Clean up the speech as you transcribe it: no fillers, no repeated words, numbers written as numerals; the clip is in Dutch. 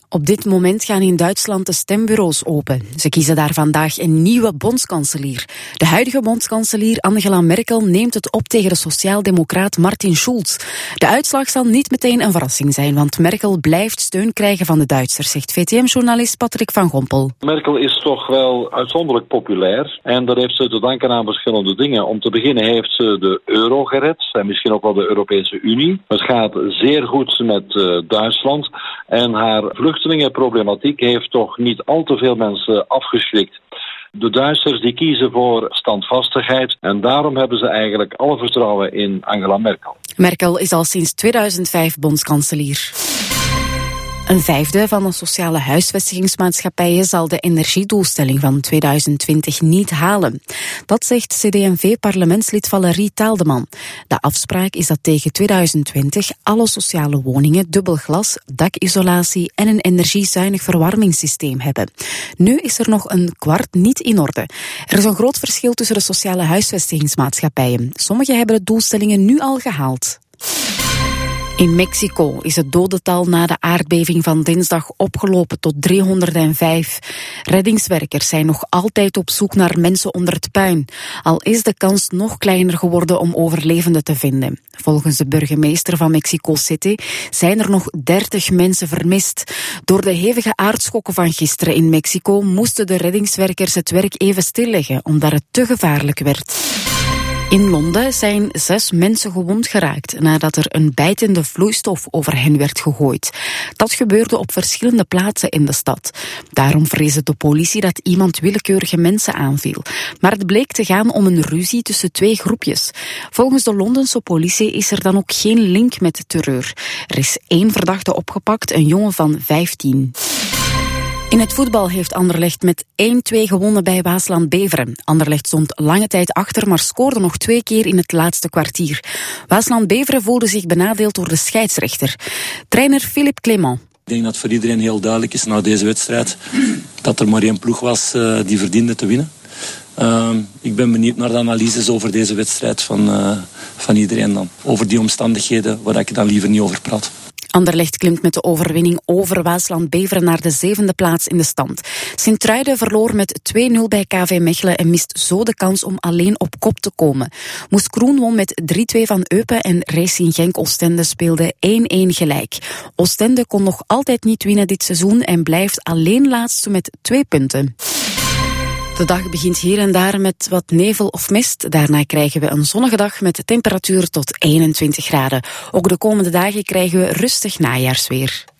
Op dit moment gaan in Duitsland de stembureaus open. Ze kiezen daar vandaag een nieuwe bondskanselier. De huidige bondskanselier Angela Merkel neemt het op tegen de sociaaldemocraat Martin Schulz. De uitslag zal niet meteen een verrassing zijn, want Merkel blijft steun krijgen van de Duitsers, zegt VTM-journalist Patrick van Gompel. Merkel is toch wel uitzonderlijk populair en dat heeft ze te danken aan verschillende dingen. Om te beginnen heeft ze de euro gered en misschien ook wel de Europese Unie. Het gaat zeer goed met Duitsland en haar vluchtelingenproblematiek heeft toch niet al te veel mensen afgeschrikt. De Duitsers die kiezen voor standvastigheid en daarom hebben ze eigenlijk alle vertrouwen in Angela Merkel. Merkel is al sinds 2005 bondskanselier. Een vijfde van de sociale huisvestigingsmaatschappijen zal de energiedoelstelling van 2020 niet halen. Dat zegt CD&V-parlementslid Valerie Taaldeman. De afspraak is dat tegen 2020 alle sociale woningen dubbel glas, dakisolatie en een energiezuinig verwarmingssysteem hebben. Nu is er nog een kwart niet in orde. Er is een groot verschil tussen de sociale huisvestigingsmaatschappijen. Sommige hebben de doelstellingen nu al gehaald. In Mexico is het dodental na de aardbeving van dinsdag opgelopen tot 305. Reddingswerkers zijn nog altijd op zoek naar mensen onder het puin. Al is de kans nog kleiner geworden om overlevenden te vinden. Volgens de burgemeester van Mexico City zijn er nog 30 mensen vermist. Door de hevige aardschokken van gisteren in Mexico moesten de reddingswerkers het werk even stilleggen omdat het te gevaarlijk werd. In Londen zijn 6 mensen gewond geraakt nadat er een bijtende vloeistof over hen werd gegooid. Dat gebeurde op verschillende plaatsen in de stad. Daarom vreesde de politie dat iemand willekeurige mensen aanviel. Maar het bleek te gaan om een ruzie tussen 2 groepjes. Volgens de Londense politie is er dan ook geen link met terreur. Er is 1 verdachte opgepakt, een jongen van 15. In het voetbal heeft Anderlecht met 1-2 gewonnen bij Waasland Beveren. Anderlecht stond lange tijd achter, maar scoorde nog 2 keer in het laatste kwartier. Waasland Beveren voelde zich benadeeld door de scheidsrechter. Trainer Philippe Clément. Ik denk dat voor iedereen heel duidelijk is na deze wedstrijd dat er maar 1 ploeg was die verdiende te winnen. Ik ben benieuwd naar de analyses over deze wedstrijd van iedereen dan. Over die omstandigheden waar ik dan liever niet over praat. Anderlecht klimt met de overwinning over Waasland Beveren naar de 7e plaats in de stand. Sint-Truiden verloor met 2-0 bij KV Mechelen en mist zo de kans om alleen op kop te komen. Moes Kroen won met 3-2 van Eupen en Racing Genk Oostende speelde 1-1 gelijk. Oostende kon nog altijd niet winnen dit seizoen en blijft alleen laatste met 2 punten. De dag begint hier en daar met wat nevel of mist. Daarna krijgen we een zonnige dag met temperatuur tot 21 graden. Ook de komende dagen krijgen we rustig najaarsweer.